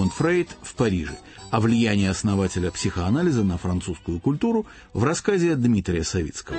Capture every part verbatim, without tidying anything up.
Зигмунд Фрейд в Париже, о влиянии основателя психоанализа на французскую культуру в рассказе Дмитрия Савицкого.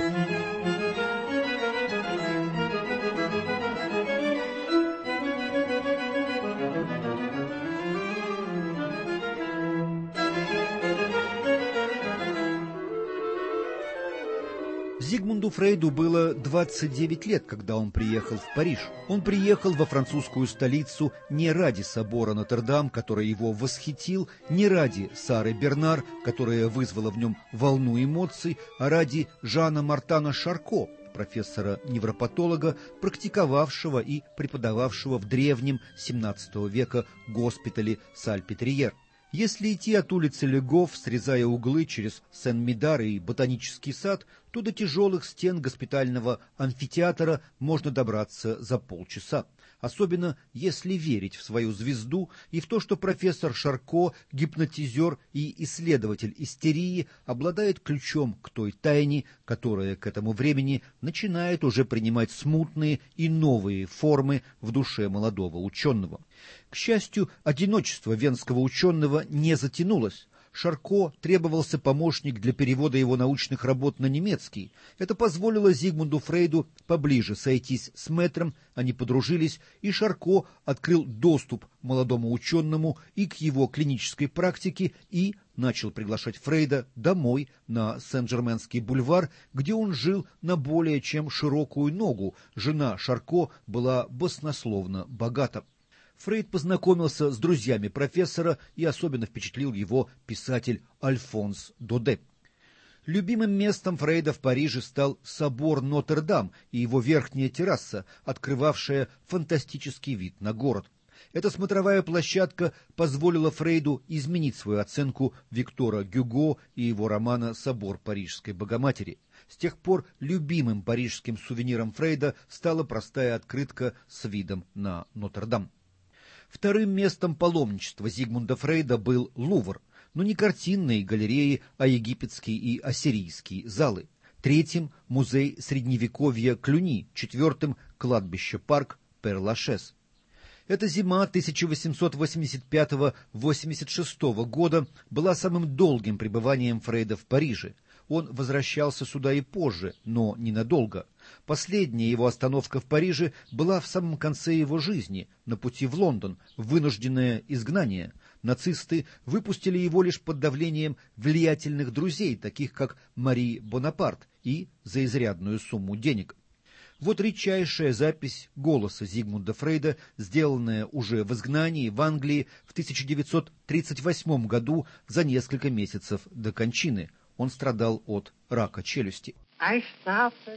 Зигмунду Фрейду было двадцать девять лет, когда он приехал в Париж. Он приехал во французскую столицу не ради собора Нотр-Дам, который его восхитил, не ради Сары Бернар, которая вызвала в нем волну эмоций, а ради Жана Мартана Шарко, профессора-невропатолога, практиковавшего и преподававшего в древнем семнадцатого века госпитале Сальпетрьер. Если идти от улицы Легов, срезая углы через Сен-Медар и Ботанический сад, то до тяжелых стен госпитального амфитеатра можно добраться за полчаса. Особенно если верить в свою звезду и в то, что профессор Шарко, гипнотизер и исследователь истерии, обладает ключом к той тайне, которая к этому времени начинает уже принимать смутные и новые формы в душе молодого ученого. К счастью, одиночество венского ученого не затянулось. Шарко требовался помощник для перевода его научных работ на немецкий. Это позволило Зигмунду Фрейду поближе сойтись с мэтром, они подружились, и Шарко открыл доступ молодому ученому и к его клинической практике, и начал приглашать Фрейда домой на Сен-Жерменский бульвар, где он жил на более чем широкую ногу. Жена Шарко была баснословно богата. Фрейд познакомился с друзьями профессора, и особенно впечатлил его писатель Альфонс Доде. Любимым местом Фрейда в Париже стал собор Нотр-Дам и его верхняя терраса, открывавшая фантастический вид на город. Эта смотровая площадка позволила Фрейду изменить свою оценку Виктора Гюго и его романа «Собор Парижской Богоматери». С тех пор любимым парижским сувениром Фрейда стала простая открытка с видом на Нотр-Дам. Вторым местом паломничества Зигмунда Фрейда был Лувр, но не картинные галереи, а египетские и ассирийские залы. Третьим – музей Средневековья Клюни, четвертым – кладбище-парк Пер-Лашез. Эта зима тысяча восемьсот восемьдесят пятого — восемьдесят шестого года была самым долгим пребыванием Фрейда в Париже. Он возвращался сюда и позже, но ненадолго. Последняя его остановка в Париже была в самом конце его жизни, на пути в Лондон, вынужденное изгнание. Нацисты выпустили его лишь под давлением влиятельных друзей, таких как Мари Бонапарт, и за изрядную сумму денег. Вот редчайшая запись голоса Зигмунда Фрейда, сделанная уже в изгнании в Англии в тысяча девятьсот тридцать восьмом году, за несколько месяцев до кончины. Он страдал от рака челюсти. I started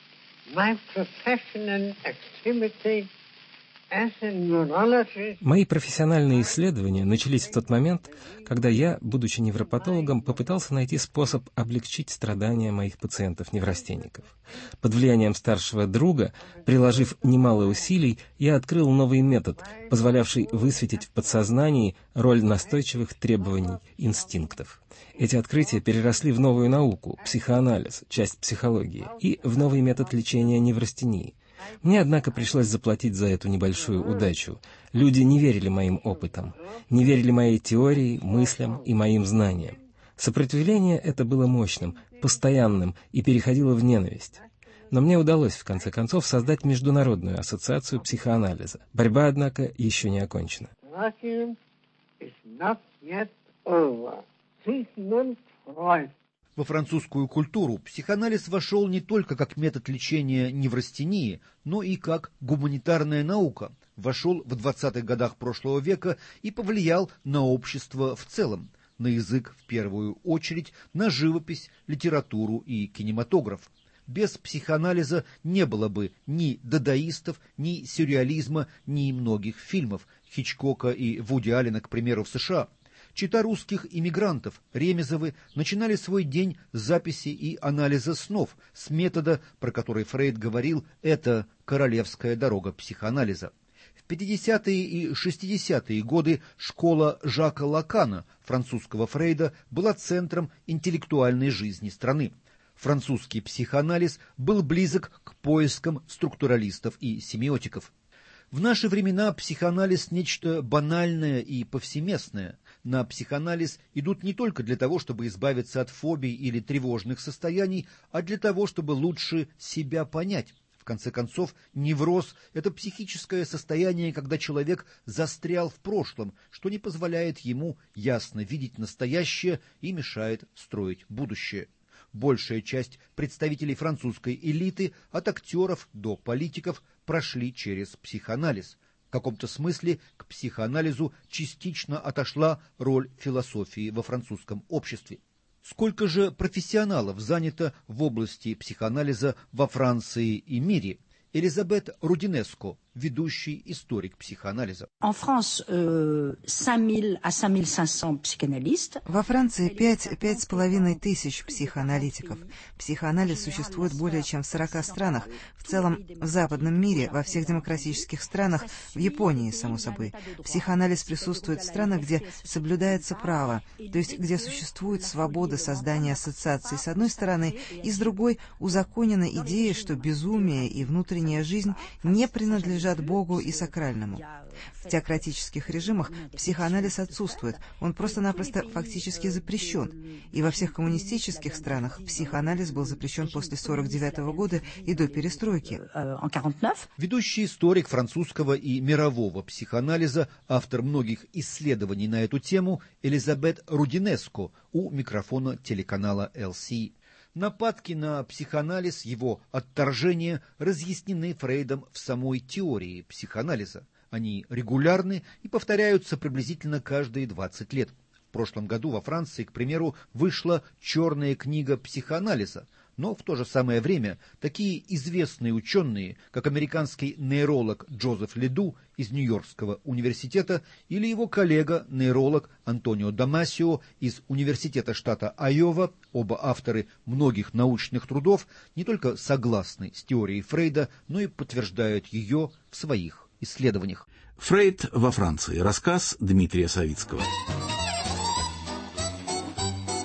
my professional activity as a neurologist. Мои профессиональные исследования начались в тот момент, когда я, будучи невропатологом, попытался найти способ облегчить страдания моих пациентов-неврастенников. Под влиянием старшего друга, приложив немало усилий, я открыл новый метод, позволявший высветить в подсознании роль настойчивых требований инстинктов. Эти открытия переросли в новую науку, психоанализ, часть психологии, и в новый метод лечения неврастении. Мне, однако, пришлось заплатить за эту небольшую удачу. Люди не верили моим опытам, не верили моей теории, мыслям и моим знаниям. Сопротивление это было мощным, постоянным и переходило в ненависть. Но мне удалось, в конце концов, создать Международную ассоциацию психоанализа. Борьба, однако, еще не окончена. Во французскую культуру психоанализ вошел не только как метод лечения неврастении, но и как гуманитарная наука. Вошел в двадцатых годах прошлого века и повлиял на общество в целом, на язык в первую очередь, на живопись, литературу и кинематограф. Без психоанализа не было бы ни дадаистов, ни сюрреализма, ни многих фильмов Хичкока и Вуди Аллена, к примеру, в США. Чета русских иммигрантов Ремезовы начинали свой день с записи и анализа снов, с метода, про который Фрейд говорил, это королевская дорога психоанализа. В пятидесятые и шестидесятые годы школа Жака Лакана, французского Фрейда, была центром интеллектуальной жизни страны. Французский психоанализ был близок к поискам структуралистов и семиотиков. В наши времена психоанализ – нечто банальное и повсеместное. На психоанализ идут не только для того, чтобы избавиться от фобий или тревожных состояний, а для того, чтобы лучше себя понять. В конце концов, невроз – это психическое состояние, когда человек застрял в прошлом, что не позволяет ему ясно видеть настоящее и мешает строить будущее. Большая часть представителей французской элиты, от актеров до политиков, прошли через психоанализ. В каком-то смысле к психоанализу частично отошла роль философии во французском обществе. Сколько же профессионалов занято в области психоанализа во Франции и мире? Элизабет Рудинеско, ведущий историк психоанализа. Во Франции пять с половиной тысяч психоаналитиков. Психоанализ существует более чем в сорока странах. В целом, в западном мире, во всех демократических странах, в Японии, само собой. Психоанализ присутствует в странах, где соблюдается право, то есть где существует свобода создания ассоциаций с одной стороны, и с другой узаконена идея, что безумие и внутренняя жизнь не принадлежат Богу и сакральному. В теократических режимах психоанализ отсутствует, он просто-напросто фактически запрещен. И во всех коммунистических странах психоанализ был запрещен после сорок девятого года и до перестройки. Ведущий историк французского и мирового психоанализа, автор многих исследований на эту тему, Элизабет Рудинеско, у микрофона телеканала эл си. Нападки на психоанализ, его отторжение разъяснены Фрейдом в самой теории психоанализа. Они регулярны и повторяются приблизительно каждые двадцать лет. В прошлом году во Франции, к примеру, вышла «Черная книга психоанализа», но в то же самое время такие известные ученые, как американский нейролог Джозеф Леду из Нью-Йоркского университета или его коллега-нейролог Антонио Дамасио из университета штата Айова, оба авторы многих научных трудов, не только согласны с теорией Фрейда, но и подтверждают ее в своих исследованиях. Фрейд во Франции. Рассказ Дмитрия Савицкого.